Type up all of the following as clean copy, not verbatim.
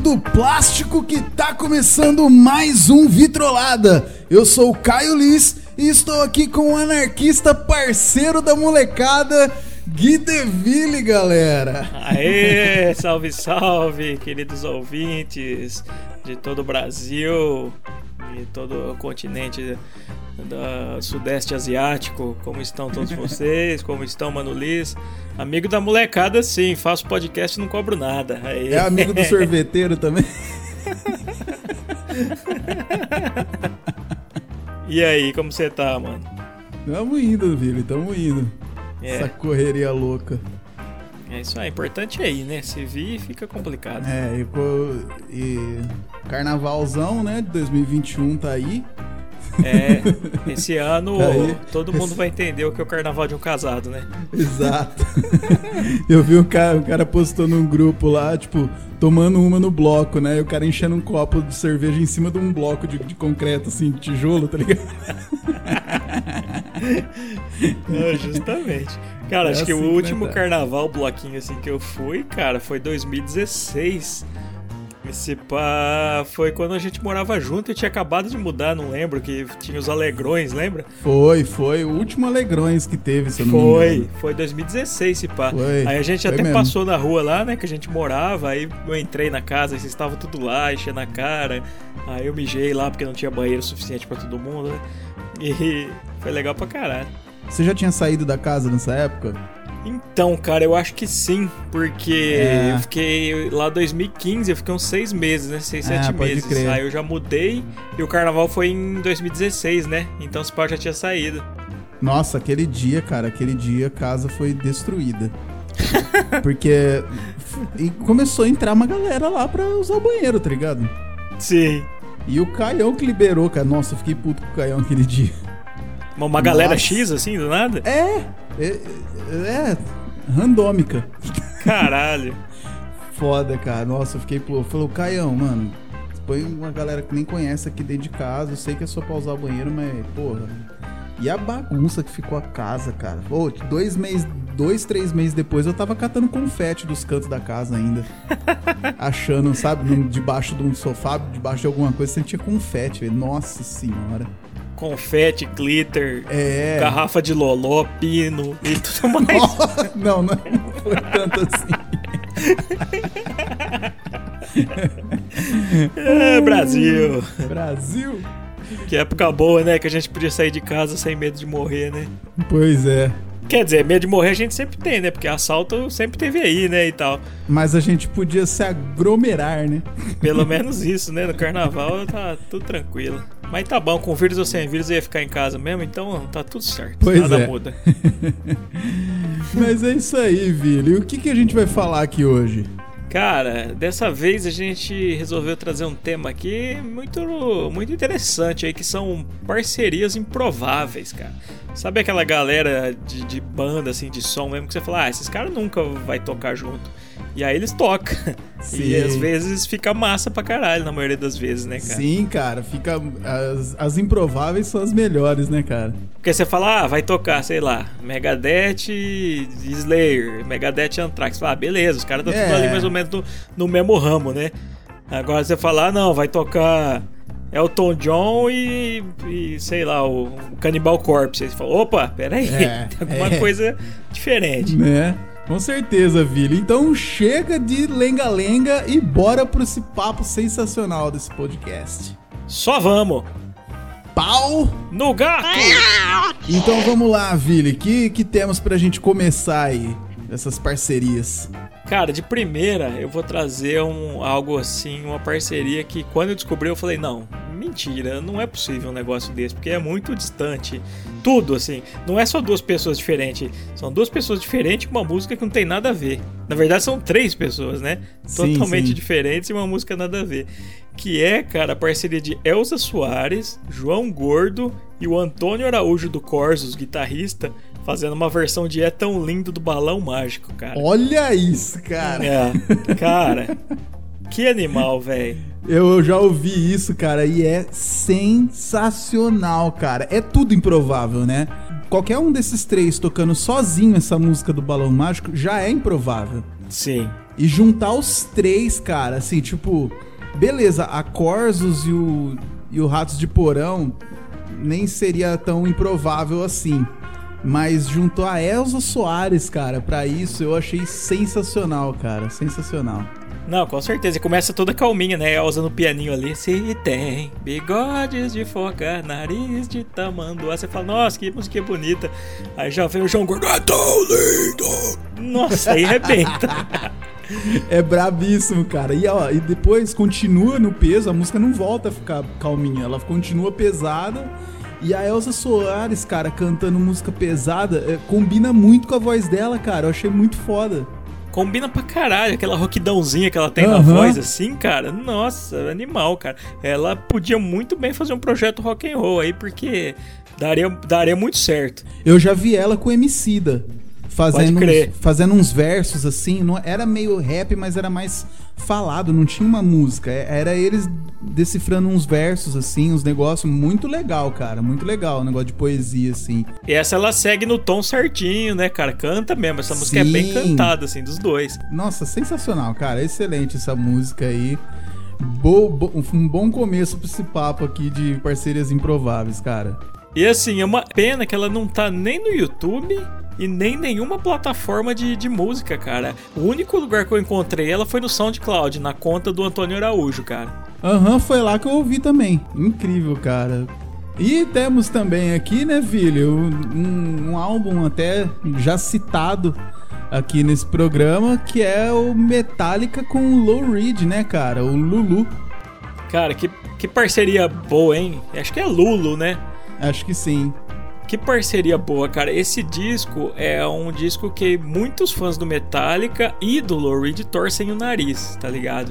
do plástico que tá começando mais um Vitrolada. Eu sou o Caio Liz e estou aqui com o anarquista parceiro da molecada, Gui Deville, galera. Aê, salve, salve, queridos ouvintes de todo o Brasil e todo o continente do Sudeste Asiático. Como estão todos vocês? Como estão, Mano Liz? Amigo da molecada, sim, faço podcast e não cobro nada. Aê. É amigo do sorveteiro também? E aí, como você tá, mano? Tamo indo, Vili, tamo indo. Essa correria louca. É isso aí, importante é ir, né? Se vir, fica complicado. E carnavalzão, né, de 2021 tá aí. Esse ano todo mundo vai entender o que é o carnaval de um casado, né? Exato. Eu vi o cara postou num grupo lá, tipo, tomando uma no bloco, né? E o cara enchendo um copo de cerveja em cima de um bloco de concreto, assim, de tijolo, tá ligado? Justamente. Cara, acho que o último carnaval, bloquinho assim que eu fui, cara, foi 2016. Esse pá foi quando a gente morava junto e tinha acabado de mudar, não lembro, que tinha os Alegrões, lembra? Foi o último Alegrões que teve, se eu não me engano. Foi 2016, esse pá. Foi, aí a gente até mesmo. passou na rua lá, né, que a gente morava, aí eu entrei na casa, vocês estavam tudo lá, enchendo a cara, aí eu mijei lá porque não tinha banheiro suficiente pra todo mundo, né? E foi legal pra caralho. Você já tinha saído da casa nessa época? Então, cara, eu acho que sim, porque eu fiquei lá em 2015, eu fiquei uns 6 meses, né? 6, 7 meses. Crer. Aí eu já mudei e o carnaval foi em 2016, né? Então esse pau já tinha saído. Nossa, aquele dia a casa foi destruída. Porque começou a entrar uma galera lá pra usar o banheiro, tá ligado? Sim. E o Caião que liberou, cara. Nossa, eu fiquei puto com o Caião aquele dia. Uma galera X, assim, do nada? Randômica. Caralho. Foda, cara. Nossa, eu fiquei puto. Falei, Caião, mano, põe uma galera que nem conhece aqui dentro de casa. Eu sei que é só pra usar o banheiro, mas, porra. E a bagunça que ficou a casa, cara. Pô, 2, 3 meses depois eu tava catando confete dos cantos da casa ainda. Achando, sabe, debaixo de um sofá, debaixo de alguma coisa, você tinha confete, velho. Nossa senhora. Confete, glitter, garrafa de loló, pino e tudo mais. Não foi tanto assim. Brasil. Que época boa, né? Que a gente podia sair de casa sem medo de morrer, né? Pois é. Quer dizer, medo de morrer a gente sempre tem, né? Porque assalto sempre teve aí, né? E tal. Mas a gente podia se aglomerar, né? Pelo menos isso, né? No carnaval tá tudo tranquilo. Mas tá bom, com vírus ou sem vírus eu ia ficar em casa mesmo, então tá tudo certo. Pois nada muda. Mas é isso aí, Vili. E o que a gente vai falar aqui hoje? Cara, dessa vez a gente resolveu trazer um tema aqui muito interessante aí, que são parcerias improváveis, cara. Sabe aquela galera de banda, assim, de som mesmo, que você fala, esses caras nunca vai tocar junto. E aí eles tocam. Sim. E às vezes fica massa pra caralho, na maioria das vezes, né, cara? Sim, cara, fica. As improváveis são as melhores, né, cara? Porque você fala, vai tocar, sei lá, Megadeth e Slayer, Megadeth e Anthrax. Você fala, beleza, os caras estão tudo ali mais ou menos no mesmo ramo, né? Agora você fala, não, vai tocar Elton John e sei lá, o Cannibal Corpse. Aí você fala, opa, peraí, tem alguma coisa diferente. Né? Com certeza, Vili. Então chega de lenga-lenga e bora pro esse papo sensacional desse podcast. Só vamos! Pau no gato! Então vamos lá, Vili. Que temos pra gente começar aí, essas parcerias? Cara, de primeira eu vou trazer algo assim, uma parceria que quando eu descobri eu falei, não, mentira, não é possível um negócio desse, porque é muito distante. Tudo, assim, não é só duas pessoas diferentes, são duas pessoas diferentes com uma música que não tem nada a ver. Na verdade são 3 pessoas, né? Totalmente diferentes e uma música nada a ver. Que é, cara, a parceria de Elza Soares, João Gordo e o Antônio Araújo do Corsos, guitarrista, fazendo uma versão de É Tão Lindo do Balão Mágico, cara. Olha isso, cara. Cara, que animal, velho. Eu já ouvi isso, cara, e é sensacional, cara. É tudo improvável, né? Qualquer um desses 3 tocando sozinho essa música do Balão Mágico já é improvável. Sim. E juntar os três, cara, assim, tipo... Beleza, a Corsos e o Ratos de Porão nem seria tão improvável assim. Mas juntou a Elza Soares, cara, pra isso eu achei sensacional, cara. Sensacional. Não, com certeza. Começa toda calminha, né? Elza no pianinho ali. Se tem bigodes de foca, nariz de tamanduá. Você fala, nossa, que música bonita. Aí já vem o João Gordo. É tão lindo! Nossa, aí arrebenta. É brabíssimo, cara. E depois continua no peso, a música não volta a ficar calminha. Ela continua pesada. E a Elza Soares, cara, cantando música pesada, combina muito com a voz dela, cara. Eu achei muito foda. Combina pra caralho, aquela roquidãozinha que ela tem na voz, assim, cara. Nossa, animal, cara. Ela podia muito bem fazer um projeto rock and roll aí, porque daria muito certo. Eu já vi ela com Emicida, fazendo uns versos, assim. Não, era meio rap, mas era mais falado, não tinha uma música. Era eles decifrando uns versos, assim, uns negócios muito legal, cara. Muito legal, um negócio de poesia, assim. E essa ela segue no tom certinho, né, cara? Canta mesmo. Essa música é bem cantada, assim, dos dois. Nossa, sensacional, cara. Excelente essa música aí. Um bom começo pra esse papo aqui de parcerias improváveis, cara. E assim, é uma pena que ela não tá nem no YouTube e nem nenhuma plataforma de música, cara. O único lugar que eu encontrei ela foi no SoundCloud, na conta do Antônio Araújo, cara. Foi lá que eu ouvi também. Incrível, cara. E temos também aqui, né, filho, um álbum até já citado aqui nesse programa, que é o Metallica com o Lou Reed, né, cara? O Lulu. Cara, que parceria boa, hein? Acho que é Lulu, né? Acho que sim. Que parceria boa, cara. Esse disco é um disco que muitos fãs do Metallica e do Lou Reed torcem o nariz, tá ligado?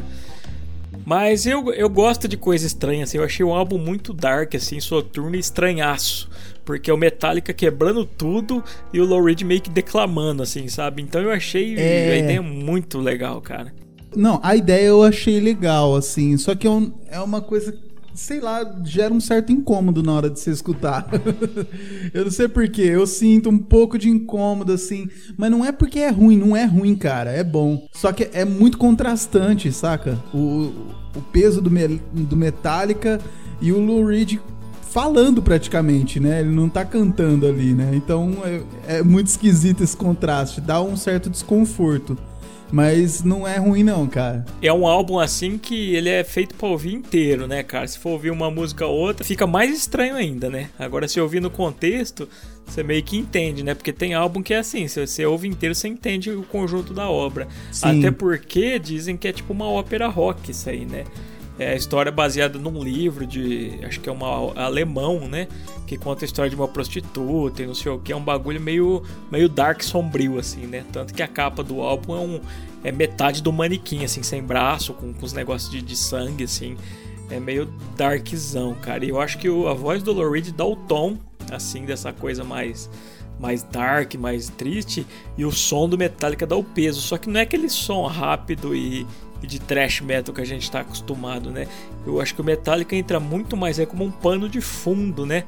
Mas eu gosto de coisa estranha, assim. Eu achei um álbum muito dark, assim, soturno e estranhaço. Porque é o Metallica quebrando tudo e o Lou Reed meio que declamando, assim, sabe? Então eu achei a ideia muito legal, cara. Não, a ideia eu achei legal, assim. Só que é uma coisa... Sei lá, gera um certo incômodo na hora de você escutar. Eu não sei porquê, eu sinto um pouco de incômodo, assim. Mas não é porque é ruim, não é ruim, cara, é bom. Só que é muito contrastante, saca? O peso do Metallica e o Lou Reed falando praticamente, né? Ele não tá cantando ali, né? Então é muito esquisito esse contraste, dá um certo desconforto. Mas não é ruim não, cara. É um álbum assim que ele é feito pra ouvir inteiro, né, cara? Se for ouvir uma música ou outra, fica mais estranho ainda, né? Agora, se ouvir no contexto, você meio que entende, né? Porque tem álbum que é assim, se você ouve inteiro, você entende o conjunto da obra. Sim. Até porque dizem que é tipo uma ópera rock isso aí, né? É a história baseada num livro de... Acho que é um alemão, né? Que conta a história de uma prostituta e não sei o que. É um bagulho meio dark, sombrio, assim, né? Tanto que a capa do álbum é metade do manequim, assim, sem braço, com os negócios de sangue, assim. É meio darkzão, cara. E eu acho que a voz do Lou Reed dá o tom, assim, dessa coisa mais dark, mais triste. E o som do Metallica dá o peso. Só que não é aquele som rápido e de thrash metal que a gente tá acostumado, né? Eu acho que o Metallica entra muito mais como um pano de fundo, né?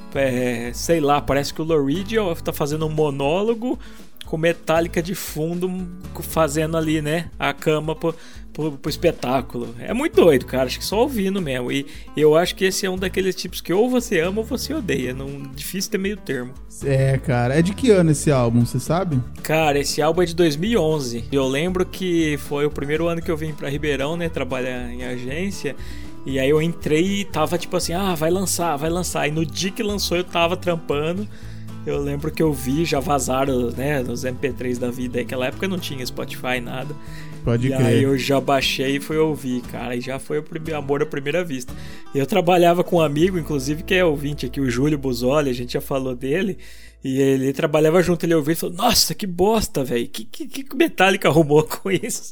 Sei lá, parece que o Lou Reed tá fazendo um monólogo com Metallica de fundo fazendo ali, né? A cama pro espetáculo. É muito doido, cara. Acho que só ouvindo mesmo. E eu acho que esse é um daqueles tipos que ou você ama ou você odeia. Não, difícil ter meio termo. Cara. É de que ano esse álbum, você sabe? Cara, esse álbum é de 2011. Eu lembro que foi o primeiro ano que eu vim pra Ribeirão, né? Trabalhar em agência. E aí eu entrei e tava tipo assim, vai lançar. E no dia que lançou eu tava trampando. Eu lembro que eu vi, já vazaram, né, nos MP3 da vida. Naquela época não tinha Spotify, nada. Pode crer. E aí eu já baixei e fui ouvir, cara. E já foi o amor à primeira vista. Eu trabalhava com um amigo, inclusive, que é ouvinte aqui, o Júlio Buzoli. A gente já falou dele. E ele trabalhava junto, ele ouviu e falou, nossa, que bosta, velho. Que Metallica arrumou com isso?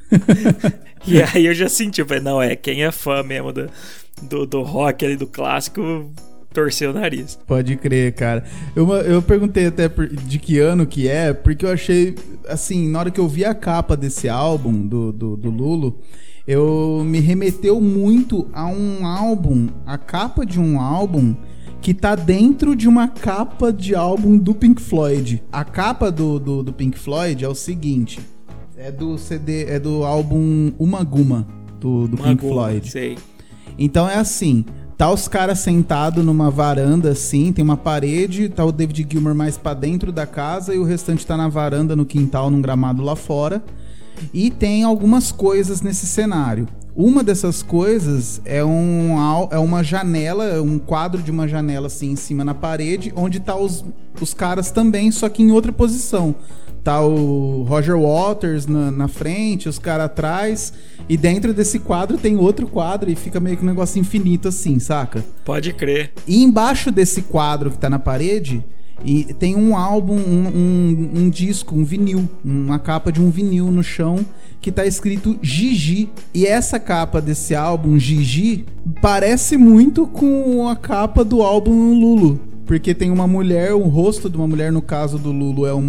E aí eu já senti, eu falei, não, quem é fã mesmo do rock ali, do clássico... torceu o nariz. Pode crer, cara. Eu perguntei até de que ano que é, porque eu achei, assim, na hora que eu vi a capa desse álbum, do Lulu, eu me remeteu muito a um álbum, a capa de um álbum que tá dentro de uma capa de álbum do Pink Floyd. A capa do Pink Floyd é o seguinte... É do CD, é do álbum Uma Guma, do Pink Floyd. Sei. Então é assim, tá os caras sentados numa varanda assim, tem uma parede, tá o David Gilmour mais pra dentro da casa e o restante tá na varanda, no quintal, num gramado lá fora. E tem algumas coisas nesse cenário. Uma dessas coisas é uma janela, um quadro de uma janela assim em cima na parede, onde tá os caras também, só que em outra posição. Tá o Roger Waters na frente, os caras atrás, e dentro desse quadro tem outro quadro e fica meio que um negócio infinito assim, saca? Pode crer. E embaixo desse quadro que tá na parede, e tem um álbum, um disco, um vinil, uma capa de um vinil no chão que tá escrito Gigi. E essa capa desse álbum, Gigi, parece muito com a capa do álbum Lulu. Porque tem uma mulher, o rosto de uma mulher, no caso do Lulu é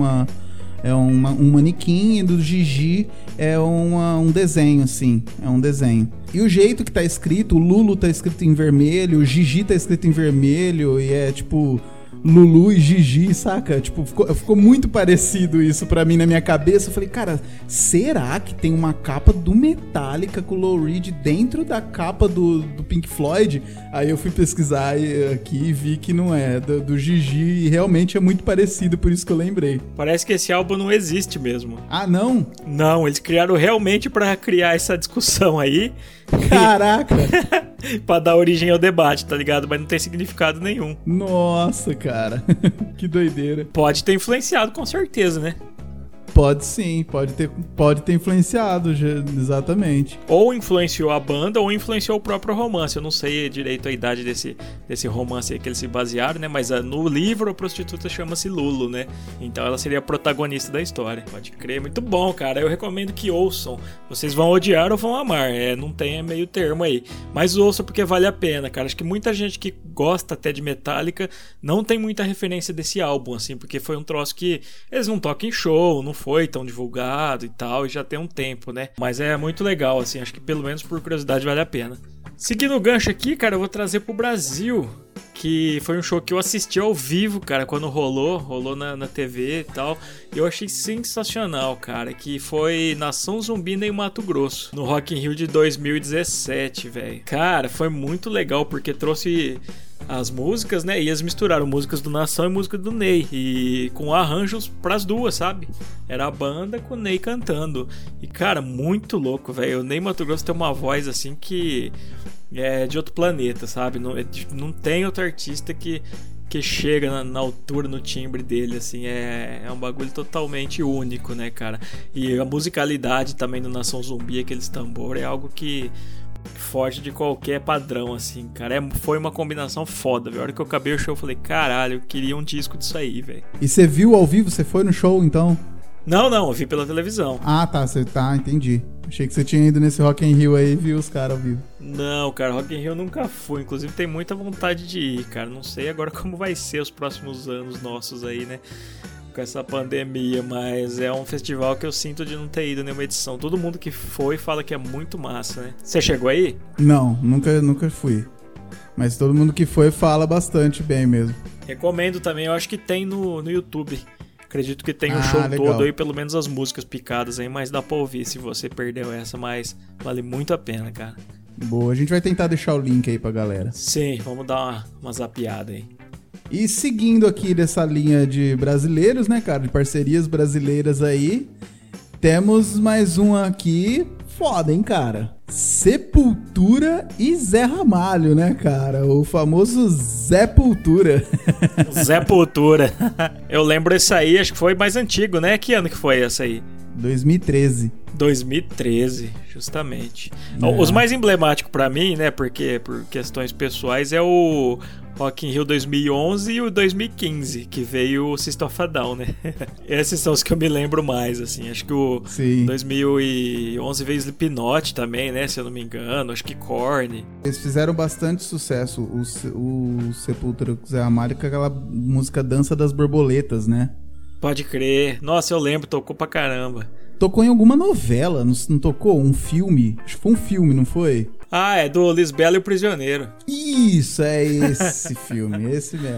um manequim, e do Gigi é um desenho, assim. É um desenho. E o jeito que tá escrito, o Lulu tá escrito em vermelho, o Gigi tá escrito em vermelho, e é tipo Lulu e Gigi, saca? Tipo, ficou muito parecido isso pra mim na minha cabeça. Eu falei, cara, será que tem uma capa do Metallica com o Lou Reed dentro da capa do Pink Floyd? Aí eu fui pesquisar aqui e vi que não é, do Gigi, e realmente é muito parecido, por isso que eu lembrei. Parece que esse álbum não existe mesmo. Ah, não? Não, eles criaram realmente pra criar essa discussão aí. Caraca! Pra dar origem ao debate, tá ligado? Mas não tem significado nenhum. Nossa, cara. Que doideira. Pode ter influenciado, com certeza, né? Pode sim, pode ter influenciado, exatamente. Ou influenciou a banda, ou influenciou o próprio romance. Eu não sei direito a idade desse romance aí que eles se basearam, né? Mas no livro a prostituta chama-se Lulu, né? Então ela seria a protagonista da história. Pode crer, muito bom, cara. Eu recomendo que ouçam. Vocês vão odiar ou vão amar. Não tem meio termo aí. Mas ouçam porque vale a pena, cara. Acho que muita gente que gosta até de Metallica não tem muita referência desse álbum, assim, porque foi um troço que eles não tocam em show, não foi tão divulgado e tal, e já tem um tempo, né? Mas é muito legal, assim, acho que pelo menos por curiosidade vale a pena. Seguindo o gancho aqui, cara, eu vou trazer pro Brasil, que foi um show que eu assisti ao vivo, cara, quando rolou na TV e tal, e eu achei sensacional, cara, que foi Nação Zumbi em Mato Grosso, no Rock in Rio de 2017, velho. Cara, foi muito legal, porque trouxe as músicas, né, e eles misturaram músicas do Nação e música do Ney, e com arranjos pras duas, sabe? Era a banda com o Ney cantando, e cara, muito louco, velho. O Ney Mato Grosso tem uma voz assim que é de outro planeta, sabe? Não tem outro artista que chega na altura, no timbre dele, assim, é um bagulho totalmente único, né, cara? E a musicalidade também do Nação Zumbi, aqueles tambores, é algo que foge de qualquer padrão, assim, cara. Foi uma combinação foda, velho. A hora que eu acabei o show, eu falei, caralho, eu queria um disco disso aí, velho. E você viu ao vivo? Você foi no show, então? Não, eu vi pela televisão. Ah, tá, entendi. Achei que você tinha ido nesse Rock in Rio aí e viu os caras ao vivo. Não, cara, Rock in Rio eu nunca fui. Inclusive, tem muita vontade de ir, cara. Não sei agora como vai ser os próximos anos nossos aí, né? Com essa pandemia, mas é um festival que eu sinto de não ter ido nenhuma edição. Todo mundo que foi fala que é muito massa, né? Você chegou aí? Não, nunca fui. Mas todo mundo que foi fala bastante bem mesmo. Recomendo também, eu acho que tem no YouTube. Acredito que tem o show legal. todo aí, pelo menos as músicas picadas aí, mas dá pra ouvir se você perdeu essa, mas vale muito a pena, cara. Boa, a gente vai tentar deixar o link aí pra galera. Sim, vamos dar uma zapiada aí. E seguindo aqui dessa linha de brasileiros, né, cara, de parcerias brasileiras aí, temos mais uma aqui foda, hein, cara? Sepultura e Zé Ramalho, né, cara? O famoso Zé Pultura. Zé Pultura. Eu lembro esse aí, acho que foi mais antigo, né? Que ano que foi essa aí? 2013. 2013, justamente. Os mais emblemáticos pra mim, né, porque por questões pessoais, é o Rock in Rio 2011 e o 2015, que veio o System of a Down, né? Esses são os que eu me lembro mais, assim. Acho que o 2011 veio Slipknot também, né, se eu não me engano. Acho que Korn. Eles fizeram bastante sucesso, o Sepultura com o Zé Ramalho, com aquela música Dança das Borboletas, né? Pode crer. Nossa, eu lembro, tocou pra caramba. Tocou em alguma novela, não tocou? Um filme? Acho que foi um filme, não foi? Ah, é do Lisbela e o Prisioneiro. Isso, é esse filme, esse mesmo.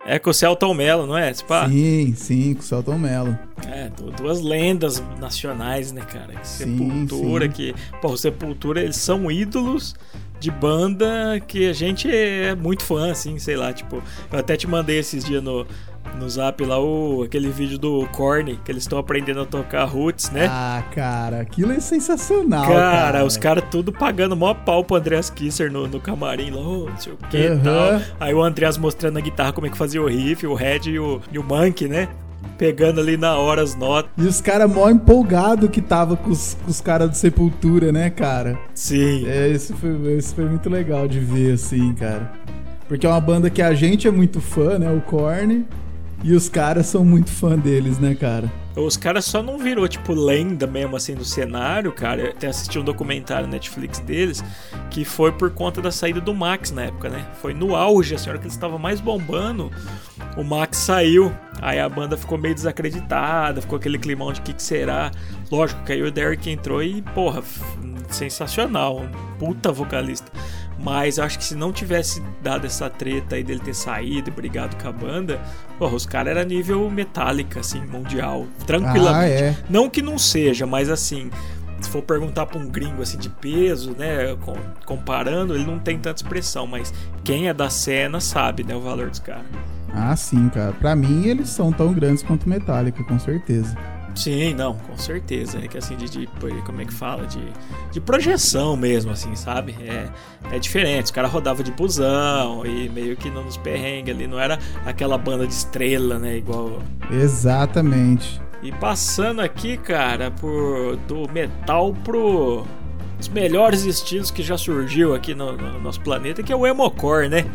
É com o Celton Mello, não é? Sim, com o Celton Mello. Duas lendas nacionais, né, cara? Sepultura, sim. O Sepultura, eles são ídolos de banda que a gente é muito fã, assim, sei lá, tipo, eu até te mandei esses dias no Zap lá aquele vídeo do Korn, que eles estão aprendendo a tocar roots, né? Ah, cara, aquilo é sensacional, cara. Os caras tudo pagando mó pau pro Andreas Kisser no camarim lá, não sei o que e tal. Aí o Andreas mostrando na guitarra como é que fazia o riff, o Red e o Monk, né? Pegando ali na hora as notas. E os caras mó empolgados que tava com os caras do Sepultura, né, cara? Sim. Isso foi muito legal de ver, assim, cara. Porque é uma banda que a gente é muito fã, né, o Korn. E os caras são muito fã deles, né, cara? Os caras só não virou, tipo, lenda mesmo, assim, no cenário, cara. Eu até assisti um documentário na Netflix deles, que foi por conta da saída do Max na época, né? Foi no auge, assim, a hora que eles estavam mais bombando, o Max saiu. Aí a banda ficou meio desacreditada, ficou aquele climão de que será. Lógico que aí o Derek entrou e, porra, sensacional, um puta vocalista. Mas eu acho que se não tivesse dado essa treta aí dele ter saído e brigado com a banda, porra, os caras eram nível Metallica, assim, mundial, tranquilamente. Não que não seja, mas assim, se for perguntar pra um gringo assim de peso, né, comparando, ele não tem tanta expressão, mas quem é da cena sabe, né, o valor dos caras. Ah, sim, cara. Pra mim, eles são tão grandes quanto Metallica, com certeza. Sim, não, com certeza. É que assim, como é que fala? De projeção mesmo, assim, sabe? É diferente. Os caras rodavam de busão e meio que nos perrengues ali. Não era aquela banda de estrela, né? Igual. Exatamente. E passando aqui, cara, do metal os melhores estilos que já surgiu aqui no nosso planeta, que é o emocore, né?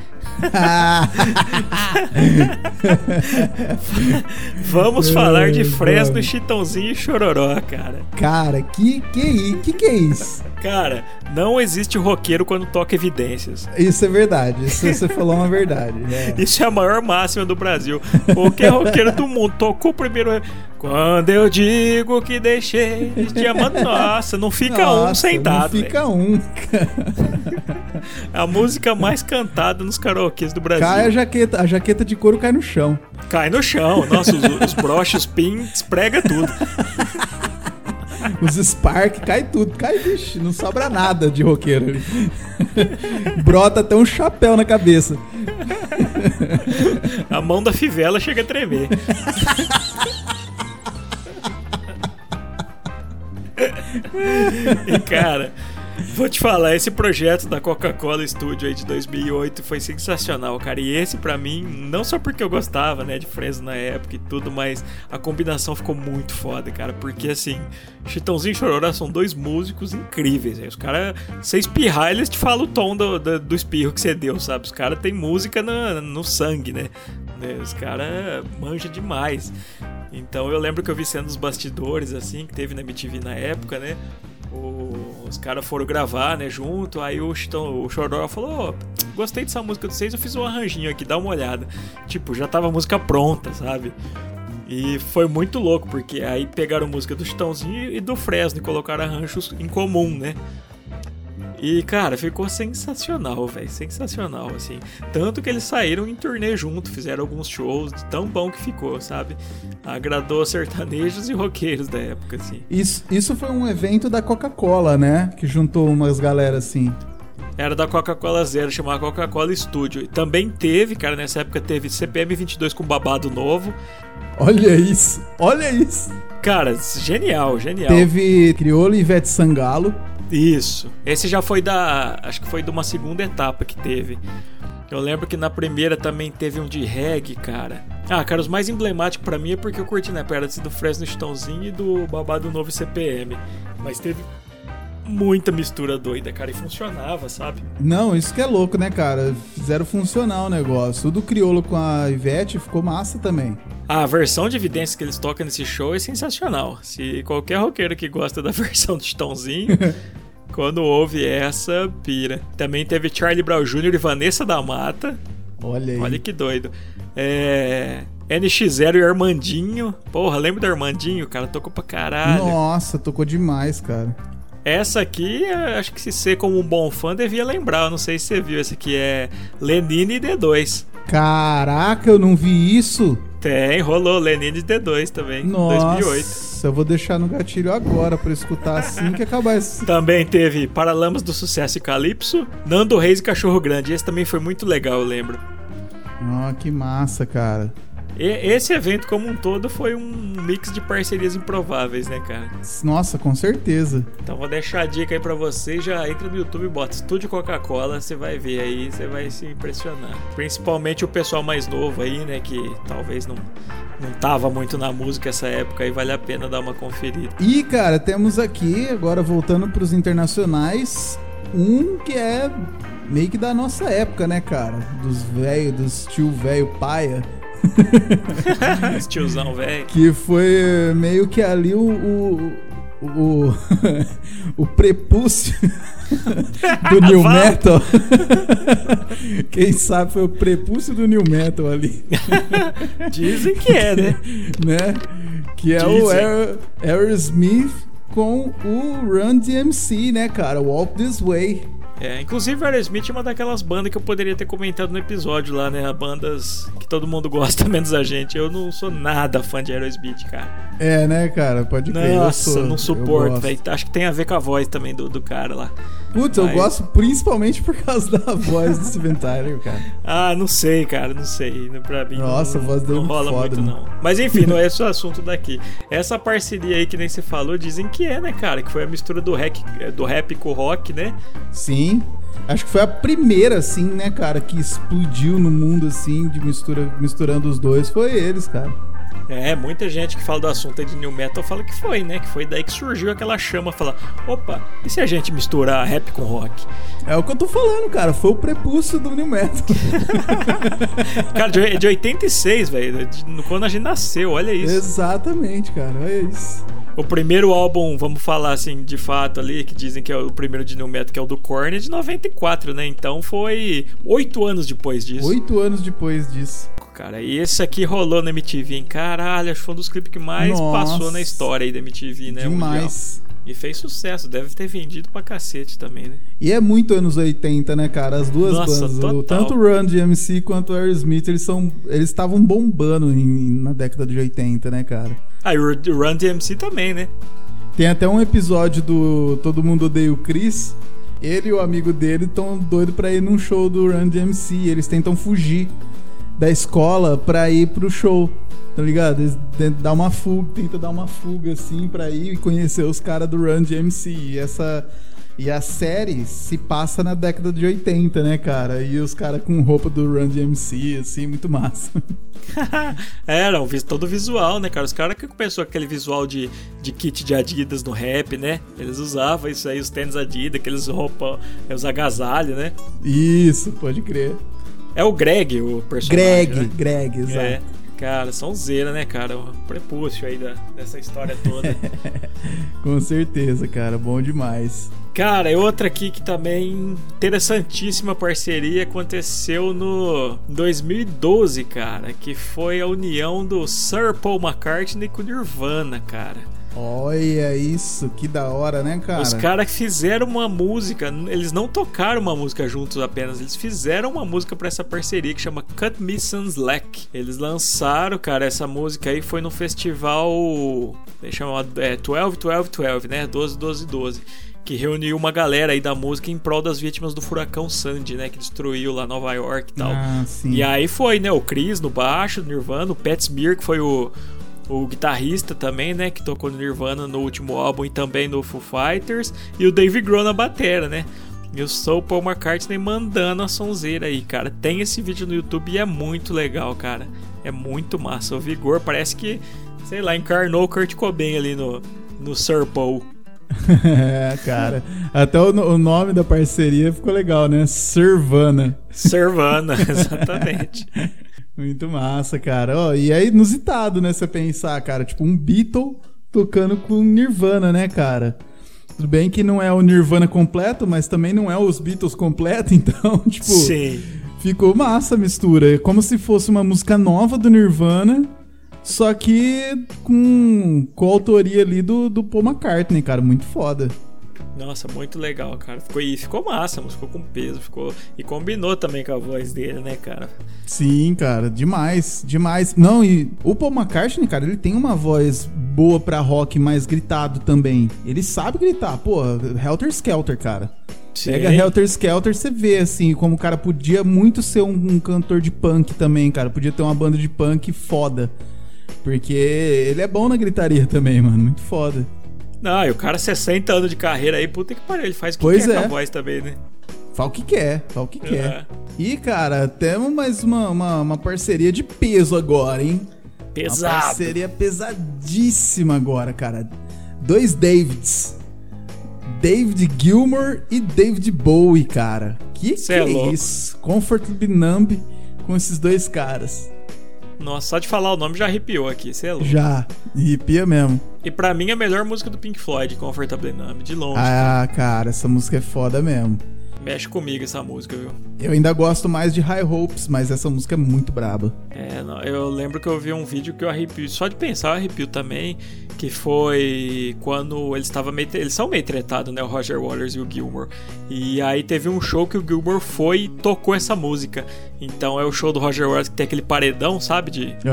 Vamos falar de Fresno, Chitãozinho e Chororó, cara. Cara, que é isso? Cara, não existe roqueiro quando toca Evidências. Isso é verdade, isso você falou uma verdade. Isso é a maior máxima do Brasil. Qualquer roqueiro do mundo tocou o primeiro... Quando eu digo que deixei de te amar, nossa, não fica um sentado. Não fica um. A música mais cantada nos karaokês do Brasil. Cai a jaqueta de couro cai no chão. Cai no chão, nossa, os broches, os pins, prega tudo. Os Spark, cai tudo, vixe, não sobra nada de roqueiro ali. Brota até um chapéu na cabeça. A mão da fivela chega a tremer. E cara, vou te falar, esse projeto da Coca-Cola Studio aí de 2008 foi sensacional, cara. E esse pra mim, não só porque eu gostava, né, de Fresno na época e tudo, mas a combinação ficou muito foda, cara. Porque assim, Chitãozinho e Chororó são dois músicos incríveis, né? Os caras, você espirrar, eles te falam o tom do espirro que você deu, sabe? Os caras têm música no sangue, né? Os caras manjam demais. Então eu lembro que eu vi sendo dos bastidores, assim, que teve na MTV na época, né? Os caras foram gravar, né, junto. Aí o Chororó falou: gostei dessa música de vocês, eu fiz um arranjinho aqui, dá uma olhada. Tipo, já tava a música pronta, sabe? E foi muito louco, porque aí pegaram música do Chitãozinho e do Fresno e colocaram arranjos em comum, né? E, cara, ficou sensacional, velho. Sensacional, assim. Tanto que eles saíram em turnê junto, fizeram alguns shows, de tão bom que ficou, sabe? Agradou sertanejos e roqueiros da época, assim. Isso foi um evento da Coca-Cola, né? Que juntou umas galera assim. Era da Coca-Cola Zero, chamava Coca-Cola Studio. E também teve, cara, nessa época teve CPM 22 com babado novo. Olha isso, olha isso. Cara, genial. Teve Criolo e Ivete Sangalo. Isso. Esse já foi acho que foi de uma segunda etapa que teve. Eu lembro que na primeira também teve um de reggae, cara. Cara, os mais emblemáticos pra mim é porque eu curti, né? Era do Fresno Chitãozinho e do Babado Novo CPM. Mas teve muita mistura doida, cara, e funcionava, sabe? Não, isso que é louco, né, cara? Fizeram funcionar o negócio. O do Criolo com a Ivete ficou massa também. A versão de Evidências que eles tocam nesse show é sensacional. Se qualquer roqueiro que gosta da versão do Chitãozinho, quando ouve essa, pira. Também teve Charlie Brown Jr. e Vanessa da Mata. Olha aí. Olha que doido. NX0 e Armandinho. Porra, lembra do Armandinho? O cara tocou pra caralho. Nossa, tocou demais, cara. Essa aqui, acho que se você como um bom fã devia lembrar. Eu não sei se você viu. Essa aqui é Lenine e D2. Caraca, eu não vi isso. Tem, rolou. Lenine de D2 também. Nossa, 2008. eu vou deixar no gatilho agora pra escutar assim que acabar esse... Também teve Paralamas do Sucesso e Calypso, Nando Reis e Cachorro Grande. Esse também foi muito legal, eu lembro. Oh, que massa, cara. Esse evento como um todo foi um mix de parcerias improváveis, né, cara? Nossa, com certeza. Então vou deixar a dica aí pra você, já entra no YouTube e bota Estúdio Coca-Cola, você vai ver aí, você vai se impressionar. Principalmente o pessoal mais novo aí, né, que talvez não tava muito na música essa época, aí vale a pena dar uma conferida. E, cara, temos aqui, agora voltando pros internacionais, um que é meio que da nossa época, né, cara? Dos tio velho paia. Esse tiozão velho. Que foi meio que ali o prepúcio do New Metal. Quem sabe foi o prepúcio do New Metal ali. Dizem que é, né? Que é o Aerosmith com o Run DMC, né, cara? Walk This Way. Inclusive o Aerosmith é uma daquelas bandas que eu poderia ter comentado no episódio lá, né? Bandas que todo mundo gosta, menos a gente. Eu não sou nada fã de Aerosmith, cara. Né, cara? Pode crer. Nossa, não suporto, velho. Acho que tem a ver com a voz também do cara lá. Putz, eu gosto principalmente por causa da voz do Steven Tyler, cara. Não sei, cara, não sei. Pra mim, nossa, a voz dele não rola foda, muito, não. Mas enfim, não é esse o assunto daqui. Essa parceria aí que nem você falou, dizem que é, né, cara? Que foi a mistura do rap com o rock, né? Sim. Acho que foi a primeira, assim, né, cara, que explodiu no mundo, assim, de misturando os dois. Foi eles, cara. Muita gente que fala do assunto aí de New Metal fala que foi, né? Que foi daí que surgiu aquela chama, falar, opa, e se a gente misturar rap com rock? É o que eu tô falando, cara, foi o prepúcio do New Metal. Cara, de 86, velho, quando a gente nasceu, olha isso. Exatamente, cara, olha isso. O primeiro álbum, vamos falar assim, de fato ali, que dizem que é o primeiro de New Metal, que é o do Korn, é de 94, né? Então foi 8 anos depois disso. 8 anos depois disso. Cara, e esse aqui rolou na MTV, hein? Caralho, acho que foi um dos clipes que mais passou na história aí da MTV, né? Demais. Mundial. E fez sucesso, deve ter vendido pra cacete também, né? E é muito anos 80, né, cara? As duas bandas, tanto o Run DMC quanto o Aerosmith, eles estavam bombando na década de 80, né, cara? E o Run DMC também, né? Tem até um episódio do Todo Mundo Odeia o Chris. Ele e o amigo dele estão doidos pra ir num show do Run DMC. Eles tentam fugir da escola pra ir pro show, tá ligado? Eles tentam dar uma fuga assim pra ir e conhecer os caras do Run DMC. E a série se passa na década de 80, né, cara? E os caras com roupa do Run DMC, assim, muito massa. Era todo visual, né, cara? Os caras que começou aquele visual de kit de Adidas no rap, né? Eles usavam isso aí, os tênis Adidas, aqueles roupas, os agasalhos, né? Isso, pode crer. É o Greg, o personagem. Greg, exato. Cara, são zera, né, cara? O prepúcio aí dessa história toda. Com certeza, cara. Bom demais. Cara, é outra aqui que também interessantíssima parceria aconteceu no 2012, cara, que foi a união do Sir Paul McCartney com o Nirvana, cara. Olha isso, que da hora, né, cara? Os caras fizeram uma música, eles não tocaram uma música juntos apenas, eles fizeram uma música pra essa parceria que chama Cut Me Some Slack. Eles lançaram, cara, essa música aí foi no festival chamado 12-12-12, né? 12-12-12. Que reuniu uma galera aí da música em prol das vítimas do furacão Sandy, né? Que destruiu lá Nova York e tal. Sim. E aí foi, né? O Chris no baixo, do Nirvana, o Pat Smear, que foi o guitarrista também, né? Que tocou no Nirvana no último álbum e também no Foo Fighters. E o Dave Grohl na batera, né? E o Sir Paul McCartney mandando a sonzeira aí, cara. Tem esse vídeo no YouTube e é muito legal, cara. É muito massa. O Vigor parece que, sei lá, encarnou o Kurt Cobain ali no Sir Paul. Cara, até o nome da parceria ficou legal, né? Sirvana, exatamente. Muito massa, cara. E é inusitado, né? Você pensar, cara, tipo um Beatle tocando com Nirvana, né, cara? Tudo bem que não é o Nirvana completo, mas também não é os Beatles completo, então, tipo, sim. Ficou massa a mistura. É como se fosse uma música nova do Nirvana, só que com a autoria ali do Paul McCartney, cara, muito foda. Nossa, muito legal, cara. Ficou massa, ficou com peso, e combinou também com a voz dele, né, cara? Sim, cara, demais. Não, e o Paul McCartney, cara, ele tem uma voz boa pra rock mais gritado também. Ele sabe gritar, pô, Helter Skelter, cara. Sim. Pega Helter Skelter, você vê, assim, como o cara podia muito ser um cantor de punk também, cara. Podia ter uma banda de punk foda. Porque ele é bom na gritaria também, mano, muito foda. Não, e o cara 60 anos de carreira aí, puta que pariu, ele faz o que quer com a voz também, né? Fala o que quer. E, cara, temos mais uma parceria de peso agora, hein? Pesado. Uma parceria pesadíssima agora, cara. 2 Davids. David Gilmour e David Bowie, cara. Que é isso? Comfortably Numb com esses 2 caras. Nossa, só de falar o nome já arrepiou aqui, você é louco. Já, arrepia mesmo. E pra mim a melhor música do Pink Floyd, Comfortably Numb, de longe. Ah, cara, essa música é foda mesmo. Mexe comigo essa música, viu? Eu ainda gosto mais de High Hopes, mas essa música é muito braba. Não, eu lembro que eu vi um vídeo que eu arrepio, só de pensar eu arrepio também, que foi quando eles são meio tretados, né, o Roger Waters e o Gilmour. E aí teve um show que o Gilmour foi e tocou essa música. Então é o show do Roger Waters que tem aquele paredão, sabe,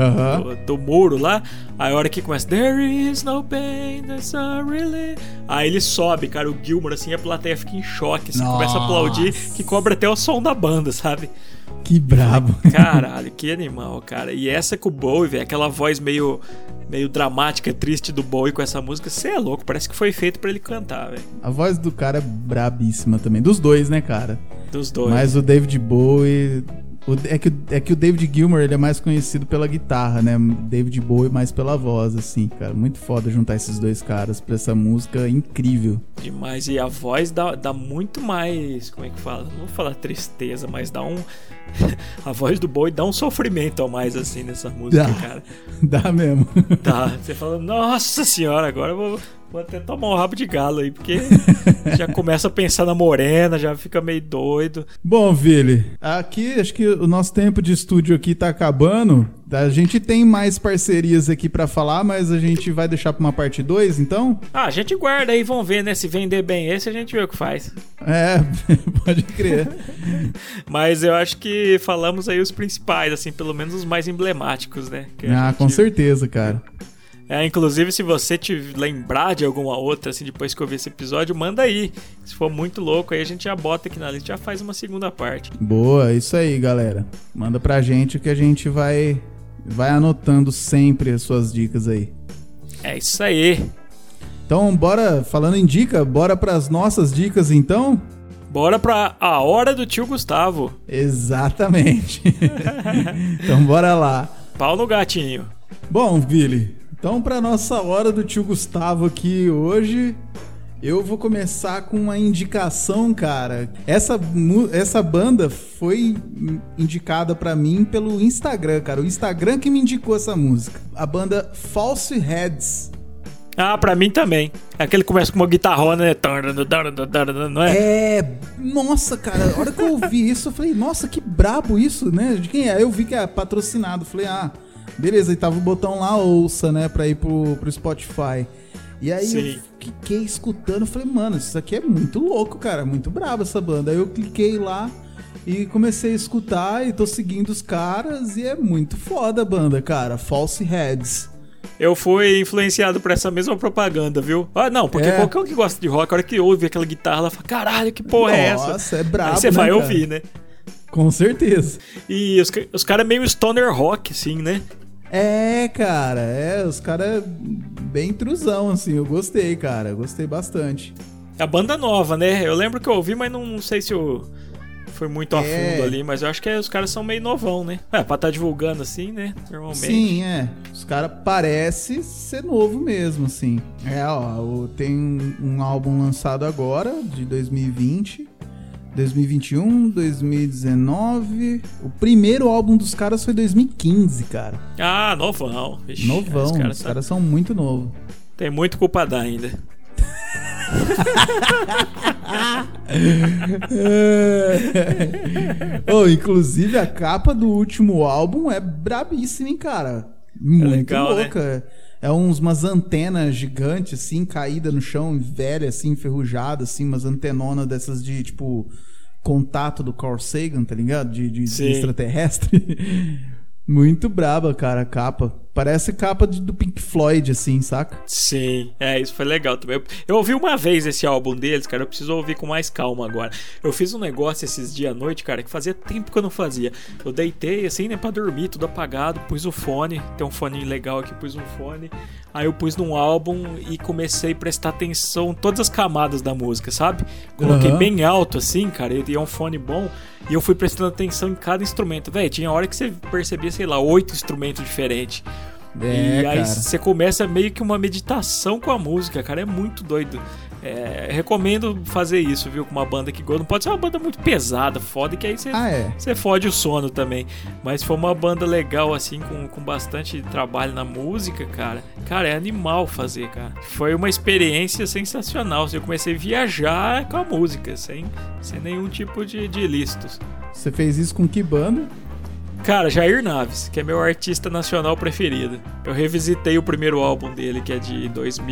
do muro lá. Aí a hora que começa There is no pain, that's a really... Aí ele sobe, cara, o Gilmour, assim, a plateia fica em choque, assim, começa a aplaudir, que cobra até o som da banda, sabe? Que brabo. Caralho, que animal, cara. E essa com o Bowie, velho, aquela voz meio dramática, triste do Bowie com essa música, você é louco, parece que foi feito pra ele cantar, velho. A voz do cara é brabíssima também, dos 2, né, cara? Dos 2. Mas o David Bowie... É que o David Gilmour, ele é mais conhecido pela guitarra, né? David Bowie mais pela voz, assim, cara. Muito foda juntar esses 2 caras pra essa música incrível. Demais. E a voz dá muito mais... Como é que fala? Não vou falar tristeza, mas dá um... A voz do Bowie dá um sofrimento a mais, assim, nessa música, cara. Dá mesmo. Tá. Você fala, nossa senhora, agora eu vou até tomar um rabo de galo aí, porque já começa a pensar na morena, já fica meio doido. Bom, Vili, aqui acho que o nosso tempo de estúdio aqui tá acabando. A gente tem mais parcerias aqui pra falar, mas a gente vai deixar pra uma parte 2, então? A gente guarda aí, vamos ver, né? Se vender bem esse, a gente vê o que faz. Pode crer. Mas eu acho que falamos aí os principais, assim, pelo menos os mais emblemáticos, né? Com certeza, cara. Inclusive, se você te lembrar de alguma outra, assim, depois que eu ver esse episódio, manda aí. Se for muito louco, aí a gente já bota aqui na lista, já faz uma segunda parte. Boa, isso aí, galera. Manda pra gente que a gente vai anotando sempre as suas dicas aí. É isso aí. Então, falando em dica, bora pras nossas dicas, então? Bora pra A Hora do Tio Gustavo. Exatamente. Então, bora lá. Pau no gatinho. Bom, Vili, então pra nossa Hora do Tio Gustavo aqui hoje, eu vou começar com uma indicação, cara. Essa banda foi indicada pra mim pelo Instagram, cara. O Instagram que me indicou essa música. A banda False Heads. Ah, pra mim também. Aquele que começa com uma guitarrona, né? Não é? Nossa, cara, a hora que eu ouvi isso, eu falei, nossa, que brabo isso, né? De quem é? Aí eu vi que é patrocinado. Falei, beleza, e tava o botão lá, ouça, né? Pra ir pro Spotify. E aí eu fiquei escutando, falei, mano, isso aqui é muito louco, cara, muito brabo essa banda. Aí eu cliquei lá e comecei a escutar e tô seguindo os caras e é muito foda a banda, cara. False Heads. Eu fui influenciado por essa mesma propaganda, viu? Não, porque qualquer um que gosta de rock, a hora que ouve aquela guitarra, ela fala, caralho, que porra é essa? Nossa, é brabo, aí você vai ouvir, né? Com certeza. E os caras meio stoner rock, assim, né? Cara, os caras bem intrusão, assim, eu gostei, cara, eu gostei bastante. A banda nova, né? Eu lembro que eu ouvi, mas não sei se eu fui muito a fundo ali, mas eu acho que os caras são meio novão, né? Pra estar divulgando assim, né? Normalmente. Sim, os caras parecem ser novo mesmo, assim. Tem um álbum lançado agora, de 2020, 2021, 2019. O primeiro álbum dos caras foi 2015, cara. Novão. Vixe, novão, os caras são muito novos. Tem muito culpa a dar ainda. Inclusive a capa do último álbum é brabíssima, hein, cara? Muito legal, louca, né? umas antenas gigantes, assim, caídas no chão, velha, assim, enferrujada, assim, umas antenonas dessas de, tipo, contato do Carl Sagan, tá ligado? De extraterrestre. Muito braba, cara, a capa. Parece capa do Pink Floyd, assim, saca? Sim, isso foi legal também. Eu ouvi uma vez esse álbum deles, cara, eu preciso ouvir com mais calma agora. Eu fiz um negócio esses dias à noite, cara, que fazia tempo que eu não fazia. Eu deitei, assim, né, pra dormir, tudo apagado, pus o fone, tem um fone legal aqui, pus um fone. Aí eu pus num álbum e comecei a prestar atenção em todas as camadas da música, sabe? Coloquei bem alto, assim, cara, e é um fone bom. E eu fui prestando atenção em cada instrumento. Véi, tinha hora que você percebia, sei lá, 8 instrumentos diferentes. E aí você começa meio que uma meditação com a música, cara, é muito doido. Recomendo fazer isso, viu, com uma banda que gosta. Não pode ser uma banda muito pesada, foda, que aí você fode o sono também. Mas se for uma banda legal, assim, com bastante trabalho na música, cara, é animal fazer, cara. Foi uma experiência sensacional. Eu comecei a viajar com a música, sem nenhum tipo de ilícitos. Você fez isso com que banda? Cara, Jair Naves, que é meu artista nacional preferido. Eu revisitei o primeiro álbum dele, que é de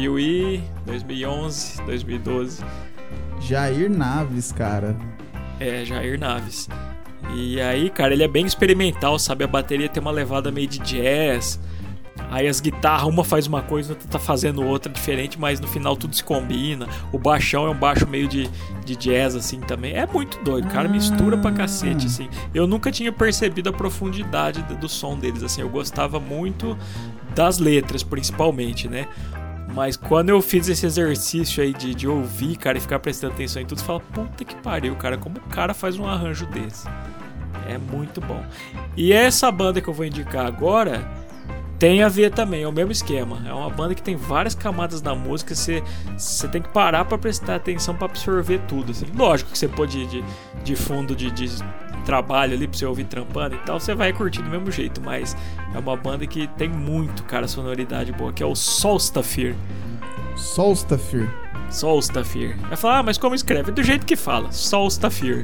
2011, 2012. Jair Naves, cara. Jair Naves. E aí, cara, ele é bem experimental, sabe? A bateria tem uma levada meio de jazz. Aí as guitarras, uma faz uma coisa, outra tá fazendo outra diferente, mas no final tudo se combina. O baixão é um baixo meio de jazz, assim, também. É muito doido, cara, mistura pra cacete, assim. Eu nunca tinha percebido a profundidade do som deles, assim. Eu gostava muito das letras, principalmente, né? Mas quando eu fiz esse exercício aí de ouvir, cara, e ficar prestando atenção em tudo, você fala, puta que pariu, cara, como o cara faz um arranjo desse? É muito bom. E essa banda que eu vou indicar agora tem a ver também, é o mesmo esquema. É uma banda que tem várias camadas na música. Você tem que parar pra prestar atenção pra absorver tudo, assim. Lógico que você pode ir de fundo de trabalho ali pra você ouvir trampando e tal, você vai curtir do mesmo jeito. Mas é uma banda que tem muito, cara, sonoridade boa, que é o Solstafir. Solstafir. Vai falar, mas como escreve? Do jeito que fala, Solstafir.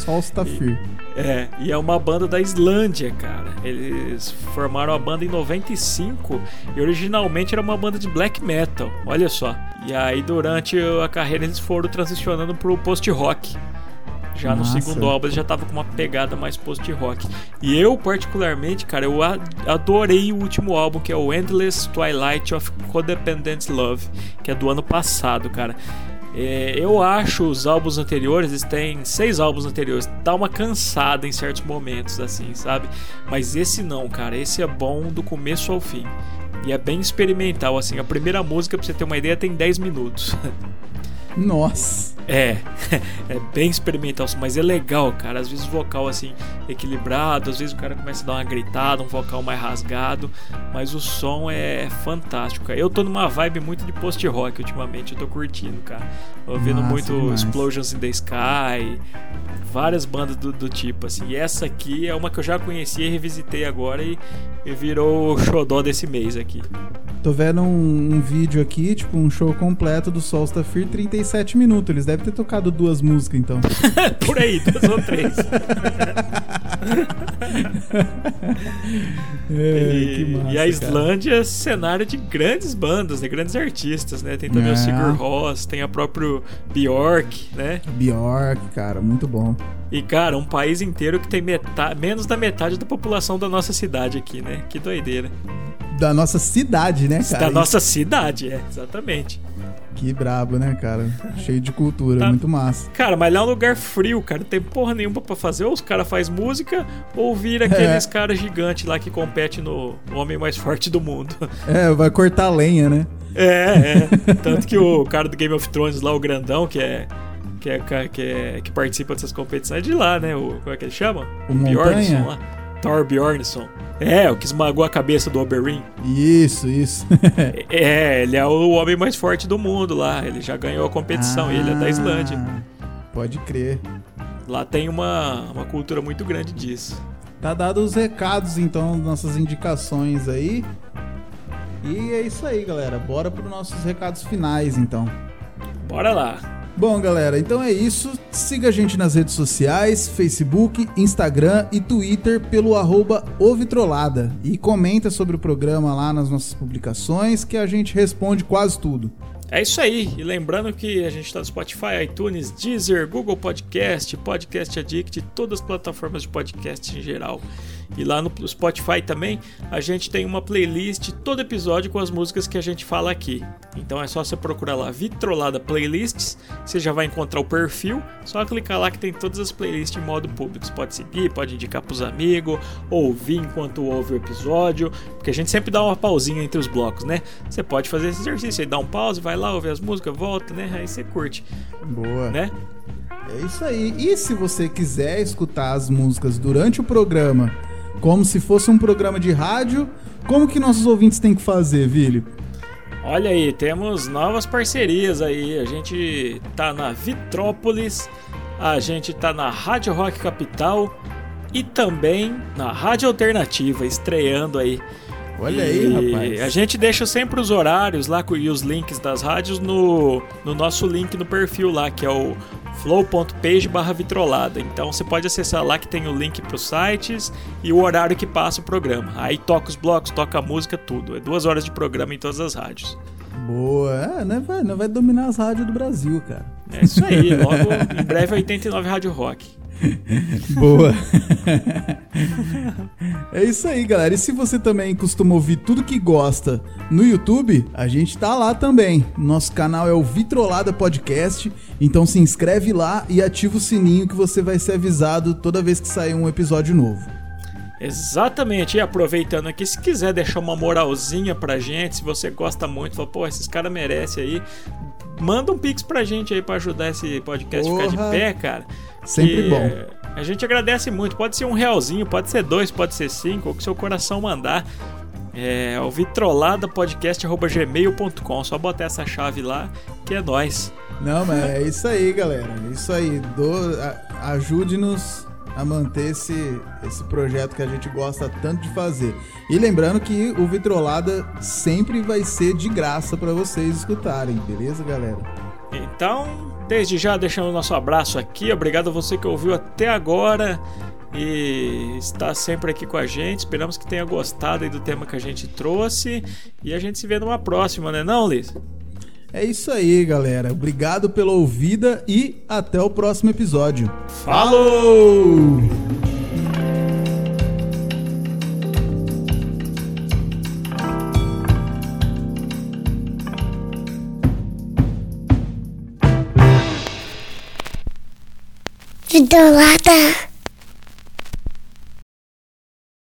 E é uma banda da Islândia, cara. Eles formaram a banda em 95 e originalmente era uma banda de black metal, olha só. E aí durante a carreira eles foram transicionando pro post-rock. Já no segundo álbum eles já tava com uma pegada mais post-rock. E eu, particularmente, cara, eu adorei o último álbum, que é o Endless Twilight of Codependent Love, que é do ano passado, cara. Eu acho os álbuns anteriores, eles têm 6 álbuns anteriores, dá uma cansada em certos momentos, assim, sabe? Mas esse não, cara, esse é bom do começo ao fim. E é bem experimental, assim. A primeira música, pra você ter uma ideia, tem 10 minutos. Nossa! É bem experimental, mas é legal, cara. Às vezes o vocal assim, equilibrado, às vezes o cara começa a dar uma gritada, um vocal mais rasgado, mas o som é fantástico, cara. Eu tô numa vibe muito de post-rock ultimamente, eu tô curtindo, cara. Ouvindo muito demais. Explosions in the Sky, várias bandas do tipo, assim. E essa aqui é uma que eu já conhecia e revisitei agora e virou o xodó desse mês aqui. Tô vendo um vídeo aqui, tipo um show completo do Solstafir, 37 minutos. Eles devem ter tocado 2 músicas, então. Por aí, 2 ou 3. Que massa, e a Islândia é cenário de grandes bandas, né? Grandes artistas, né? Tem também o Sigur Rós, tem a própria Björk, né? Björk, cara, muito bom. E, cara, um país inteiro que tem menos da metade da população da nossa cidade aqui, né? Que doideira. Da nossa cidade, né, cara? Da nossa cidade, exatamente. Que brabo, né, cara? Cheio de cultura, muito massa. Cara, mas lá é um lugar frio, cara. Não tem porra nenhuma pra fazer. Ou os caras fazem música, ou vira aqueles caras gigantes lá que competem no Homem Mais Forte do Mundo. Vai cortar lenha, né? Tanto que o cara do Game of Thrones lá, o grandão, que participa dessas competições, é de lá, né? Como é que ele chama? O Bjornsson lá. Thor Bjornsson. O que esmagou a cabeça do Oberyn. Isso. Ele é o homem mais forte do mundo lá. Ele já ganhou a competição e ele é da Islândia. Pode crer. Lá tem uma cultura muito grande disso. Tá dado os recados, então, nossas indicações aí. E é isso aí, galera. Bora pros nossos recados finais, então. Bora lá. Bom, galera, então é isso. Siga a gente nas redes sociais, Facebook, Instagram e Twitter pelo @ovitrolada. E comenta sobre o programa lá nas nossas publicações que a gente responde quase tudo. É isso aí, e lembrando que a gente está no Spotify, iTunes, Deezer, Google Podcast, Podcast Addict, todas as plataformas de podcast em geral. E lá no Spotify também a gente tem uma playlist, todo episódio com as músicas que a gente fala aqui. Então é só você procurar lá Vitrolada Playlists, você já vai encontrar o perfil, só clicar lá que tem todas as playlists em modo público. Você pode seguir, pode indicar pros amigos, ouvir enquanto ouve o episódio, porque a gente sempre dá uma pausinha entre os blocos, né? Você pode fazer esse exercício aí, dá um pause, vai lá, ouve as músicas, volta, né? Aí você curte. Boa. Né? É isso aí. E se você quiser escutar as músicas durante o programa, como se fosse um programa de rádio, como que nossos ouvintes têm que fazer, Vili? Olha aí, temos novas parcerias aí. A gente tá na Vitrópolis, a gente tá na Rádio Rock Capital e também na Rádio Alternativa, estreando aí. Olha aí, rapaz. A gente deixa sempre os horários lá e os links das rádios no nosso link no perfil lá, que é o flow.page/vitrolada. Então você pode acessar lá que tem o link para os sites e o horário que passa o programa. Aí toca os blocos, toca a música, tudo. É 2 horas de programa em todas as rádios. Boa, não vai dominar as rádios do Brasil, cara. É isso aí, logo em breve 89 Rádio Rock. Boa. É isso aí, galera. E se você também costuma ouvir tudo que gosta no YouTube, a gente tá lá também. Nosso canal é o Vitrolada Podcast. Então se inscreve lá e ativa o sininho que você vai ser avisado toda vez que sair um episódio novo. Exatamente, e aproveitando aqui, se quiser deixar uma moralzinha pra gente, se você gosta muito, fala, pô, esses caras merecem aí, manda um pix pra gente aí pra ajudar esse podcast a ficar de pé, cara. Sempre bom. A gente agradece muito, pode ser R$1, pode ser 2, pode ser 5, ou que seu coração mandar. É o vitroladapodcast@gmail.com, só botar essa chave lá que é nóis. Não, mas é isso aí, galera, é isso aí, ajude-nos a manter esse projeto que a gente gosta tanto de fazer. E lembrando que o Vitrolada sempre vai ser de graça para vocês escutarem, beleza, galera? Então, desde já deixando o nosso abraço aqui, obrigado a você que ouviu até agora e está sempre aqui com a gente. Esperamos que tenha gostado aí do tema que a gente trouxe e a gente se vê numa próxima, né não, Liz? É isso aí, galera. Obrigado pela ouvida e até o próximo episódio. Falou! Vitrolada.